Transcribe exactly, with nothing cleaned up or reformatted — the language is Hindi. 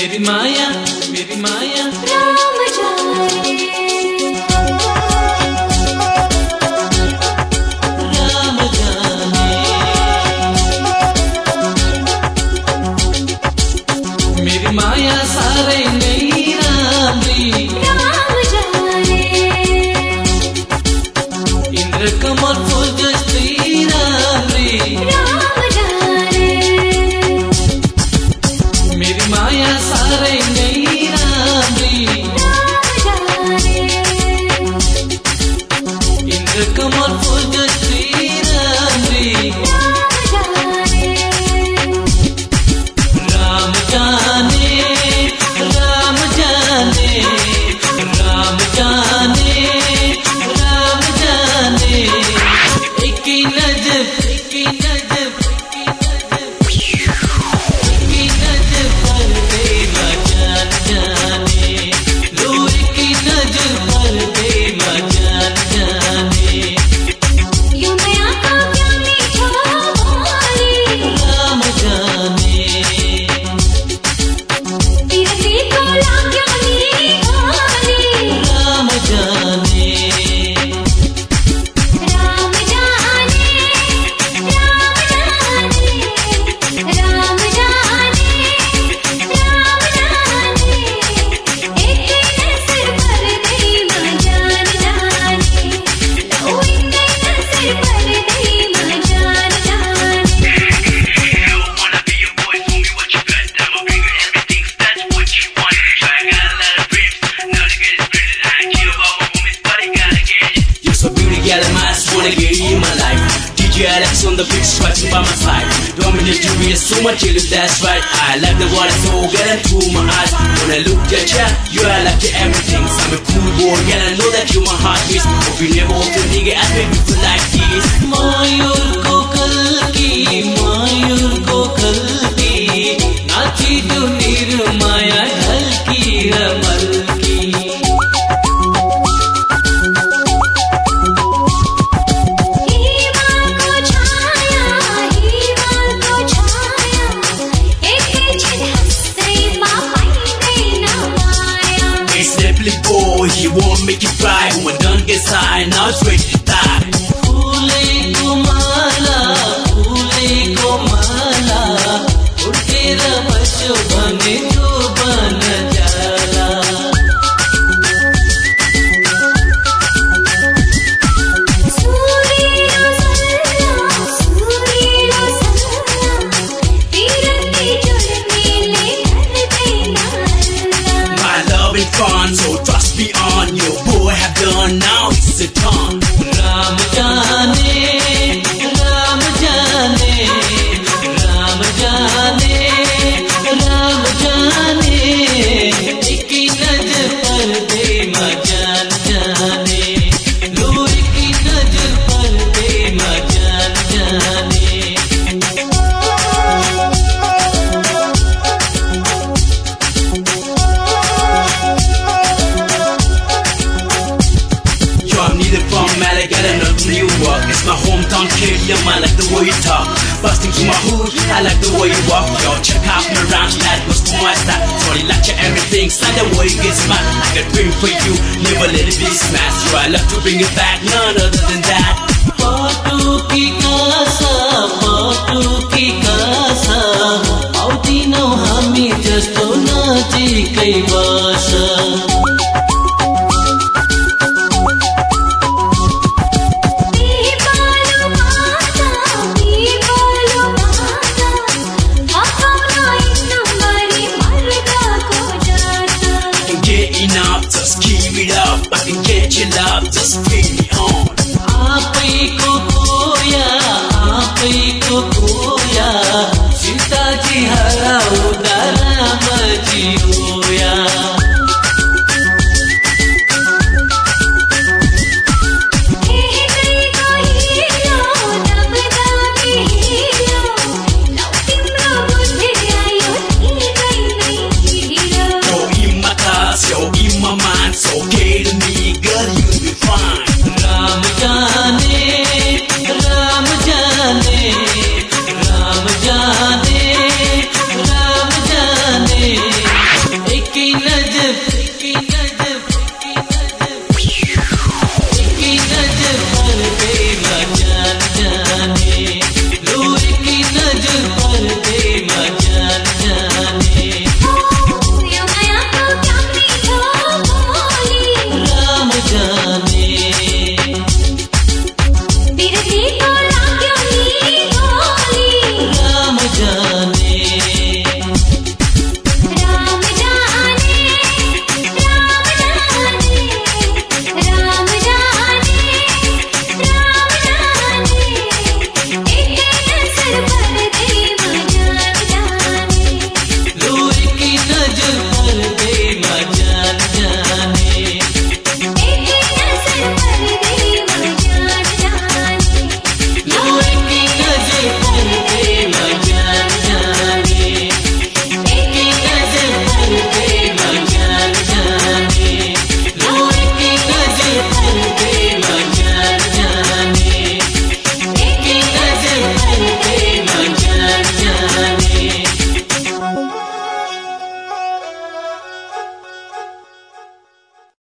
मेरी माया मेरी माया राम जाने राम जाने मेरी माया सारे नहीं रामरी राम जाने इंद्र कमल फूल जस्ती रामरी राम जाने मेरी माया सारे नहीं रामरी राम जाने इंद्र कमल फूल जस्ती रामरी राम जाने राम जाने राम जाने राम जाने राम जाने एक ही नजर एक ही नजर एक ही नजर पर देना जान जाने लो एक ही नजर पर देना जान जाने यूं मैं आँखों क्या मीठा बोली राम जाने तेरे को लागे मेरी गाली राम जाने राम जाने राम जाने राम जाने राम जाने एक नजर पर देना जान जाने लो एक नजर पर देना जान जाने Wanna be your boy, show me what you got. I'ma bring you everything, that's what you want. So I got a lot of dreams, now to get it straight. I ain't care about my woman's body, gotta get it. You're so beauty, girl, I just wanna get you in my life. D J Alex on the beat, scratching by my side. Dominate you, be so much chill, that's right. I like the water, so get into my eyes. When I look at you, you are like to everything. So I'm a cool boy, girl, I know that you my heartbeat. Hope you never hope to nigga, I make you feel like this. Mayur को कल की मायूर को कल की नाची जो निर्माया ढल की रमल की हीवा को छाया हीवा को छाया एक झलक से पापाई देना माया It's simply boy, he won't make you cry. When done gets high, now it's ready to die. फूले को माला फूले को माला उड़के रमशो बने जो बन जाला सूर्य सल्ला सूर्य सल्ला तेरे जुल्मी ले कर देना अल्लाह My love is fun, so trust me on. Your boy have done, now it's a turn. Ram जाने राम जाने राम जाने राम जाने एक ही नजर पर देना जान जाने लो एक ही नजर पर देना जान जाने Yo, I'm neither from Malaga, not New York. It's my hometown kid, yeah, man, I like the way you talk. Busting through my hood, I like the way you walk. Yo, check out my ranch, that was too much that. Sorry, like your everything, son, the way you get smart. I got dream for you, never let it be smashed. So I love to bring it back, none other than that. पाटू की कासा पाटू की कासा आउदिनौ हामी जस्तो नजिकै बस दीपालो माता दीपालो माता आकाउना नम्बरी मर्दा को जाता I can get enough, just keep it up. I can get your love, just feed me on. आपैको खोया